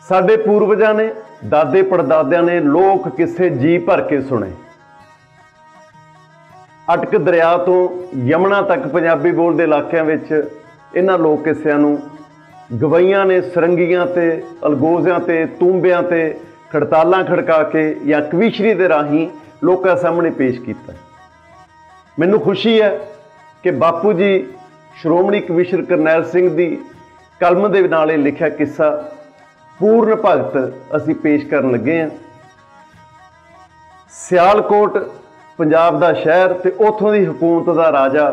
ਸਾਡੇ ਪੂਰਵਜਾਂ ਨੇ, ਦਾਦੇ ਪੜਦਾਦਿਆਂ ਨੇ ਲੋਕ ਕਿੱਸੇ ਜੀ ਭਰ ਕੇ ਸੁਣੇ। ਅਟਕ ਦਰਿਆ ਤੋਂ ਯਮੁਨਾ ਤੱਕ ਪੰਜਾਬੀ ਬੋਲਦੇ ਇਲਾਕਿਆਂ ਵਿੱਚ ਇਹਨਾਂ ਲੋਕ ਕਿੱਸਿਆਂ ਨੂੰ ਗਵਈਆਂ ਨੇ ਸਰੰਗੀਆਂ ਤੇ ਅਲਗੋਜ਼ਿਆਂ ਤੇ ਤੂੰਬਿਆਂ ਤੇ ਖੜਤਾਲਾਂ ਖੜਕਾ ਕੇ ਜਾਂ ਕਵੀਸ਼ਰੀ ਦੇ ਰਾਹੀਂ ਲੋਕਾਂ ਸਾਹਮਣੇ ਪੇਸ਼ ਕੀਤਾ। ਮੈਨੂੰ ਖੁਸ਼ੀ ਹੈ ਕਿ ਬਾਪੂ ਜੀ ਸ਼੍ਰੋਮਣੀ ਕਵੀਸ਼ਰ ਕਰਨੈਲ ਸਿੰਘ ਦੀ ਕਲਮ ਦੇ ਨਾਲ ਇਹ ਲਿਖਿਆ ਕਿੱਸਾ ਪੂਰਨ ਭਗਤ ਅਸੀਂ ਪੇਸ਼ ਕਰਨ ਲੱਗੇ ਹਾਂ। ਸਿਆਲਕੋਟ ਪੰਜਾਬ ਦਾ ਸ਼ਹਿਰ ਤੇ ਉੱਥੋਂ ਦੀ ਹਕੂਮਤ ਦਾ ਰਾਜਾ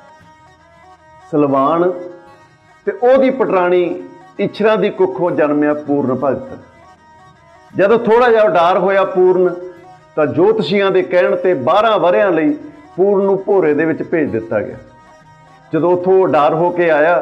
ਸਲਵਾਨ ਤੇ ਉਹਦੀ ਪਟਰਾਣੀ ਇੱਛਰਾਂ ਦੀ ਕੁੱਖੋਂ ਜਨਮਿਆ ਪੂਰਨ ਭਗਤ। ਜਦੋਂ ਥੋੜ੍ਹਾ ਜਿਹਾ ਉਡਾਰ ਹੋਇਆ ਪੂਰਨ ਤਾਂ ਜੋਤਸ਼ੀਆਂ ਦੇ ਕਹਿਣ ਤੇ 12 ਵਰ੍ਹਿਆਂ ਲਈ ਪੂਰਨ ਨੂੰ ਭੋਰੇ ਦੇ ਵਿੱਚ ਭੇਜ ਦਿੱਤਾ ਗਿਆ। ਜਦੋਂ ਉੱਥੋਂ ਉਡਾਰ ਹੋ ਕੇ ਆਇਆ,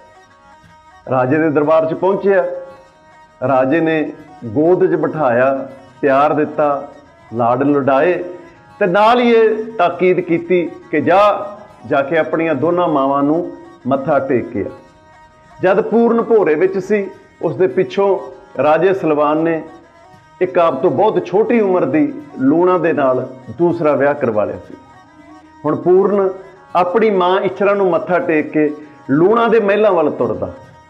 ਰਾਜੇ ਦੇ ਦਰਬਾਰ 'ਚ ਪਹੁੰਚਿਆ, ਰਾਜੇ ਨੇ ਗੋਦ 'ਚ ਬਿਠਾਇਆ, ਪਿਆਰ ਦਿੱਤਾ, ਲਾਡ ਲੁਡਾਏ ਤੇ ਨਾਲ ਹੀ ਇਹ ਤਾਕੀਦ ਕੀਤੀ ਕਿ ਜਾ ਕੇ ਆਪਣੀਆਂ ਦੋਨਾਂ ਮਾਵਾਂ ਨੂੰ ਮੱਥਾ ਟੇਕਿਆ। ਜਦ ਪੂਰਨ ਭੋਰੇ ਵਿੱਚ ਸੀ, ਉਸ ਦੇ ਪਿੱਛੋਂ ਰਾਜੇ ਸਲਵਾਨ ਨੇ ਇੱਕ ਆਪ ਤੋਂ ਬਹੁਤ ਛੋਟੀ ਉਮਰ ਦੀ ਲੂਣਾ ਦੇ ਨਾਲ ਦੂਸਰਾ ਵਿਆਹ ਕਰਵਾ ਲਿਆ ਸੀ। ਹੁਣ ਪੂਰਨ ਆਪਣੀ ਮਾਂ ਇੱਛਰਾਂ ਨੂੰ ਮੱਥਾ ਟੇਕ ਕੇ ਲੂਣਾ ਦੇ ਮਹਿਲਾਂ ਵੱਲ ਤੁਰਦਾ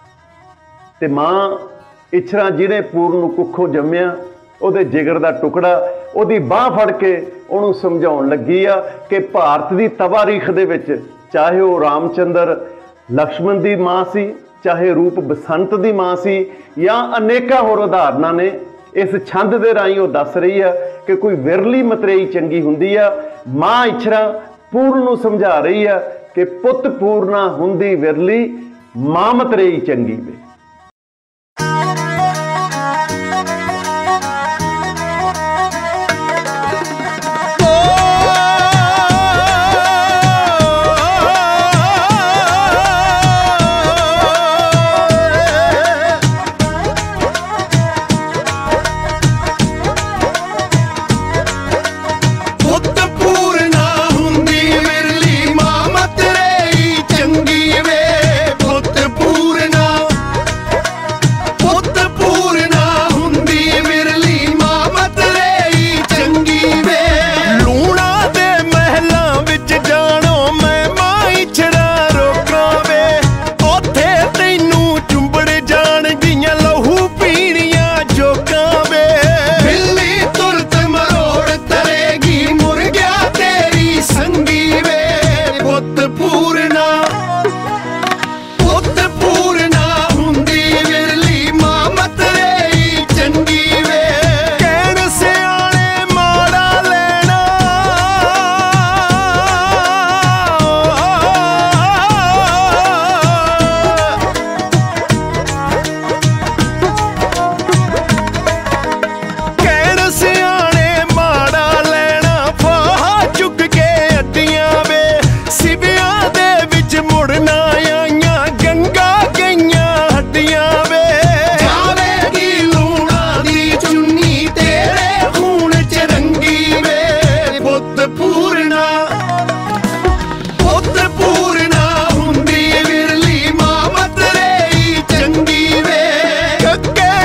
ਤੇ ਮਾਂ ਇੱਛਰਾਂ ਜਿਹਨੇ ਪੂਰਨ ਨੂੰ ਕੁੱਖੋਂ ਜੰਮਿਆ, ਉਹਦੇ ਜਿਗਰ ਦਾ ਟੁਕੜਾ, ਉਹਦੀ ਬਾਂਹ ਫੜ ਕੇ ਉਹਨੂੰ ਸਮਝਾਉਣ ਲੱਗੀ ਆ ਕਿ ਭਾਰਤ ਦੀ ਤਵਾਰੀਖ ਦੇ ਵਿੱਚ ਚਾਹੇ ਉਹ ਰਾਮਚੰਦਰ ਲਕਸ਼ਮਣ ਦੀ ਮਾਂ ਸੀ, ਚਾਹੇ ਰੂਪ ਬਸੰਤ ਦੀ ਮਾਂ ਸੀ ਜਾਂ ਅਨੇਕਾਂ ਹੋਰ ਉਦਾਹਰਨਾਂ ਨੇ, ਇਸ ਛੰਦ ਦੇ ਰਾਹੀਂ ਉਹ ਦੱਸ ਰਹੀ ਆ ਕਿ ਕੋਈ ਵਿਰਲੀ ਮਤਰੇਈ ਚੰਗੀ ਹੁੰਦੀ ਆ। ਮਾਂ ਇੱਛਰਾਂ ਪੂਰਨ ਨੂੰ ਸਮਝਾ ਰਹੀ ਆ ਕਿ ਪੁੱਤ ਪੂਰਨਾ ਹੁੰਦੀ ਵਿਰਲੀ, ਮਾਂ ਮਤਰੇਈ ਚੰਗੀ ਵੇ।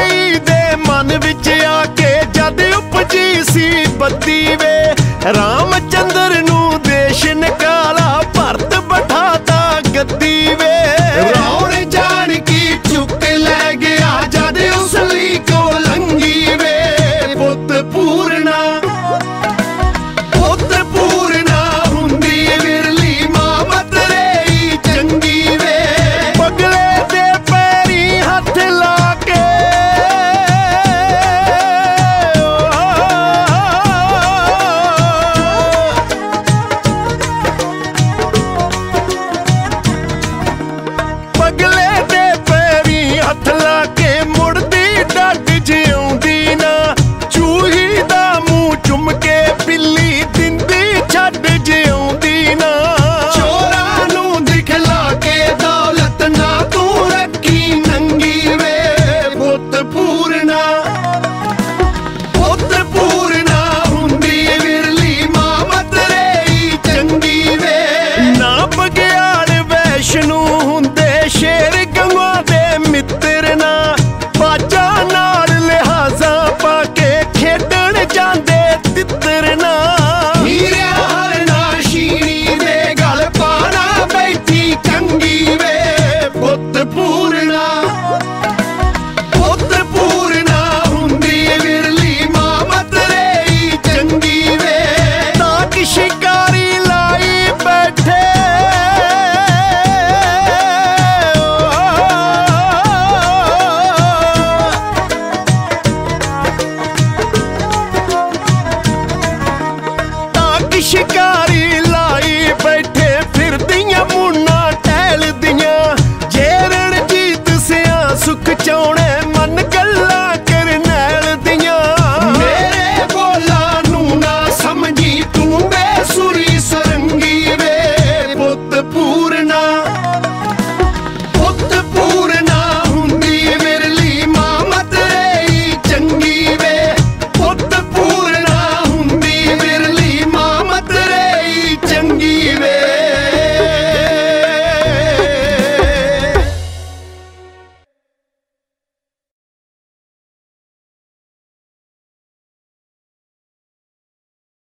राम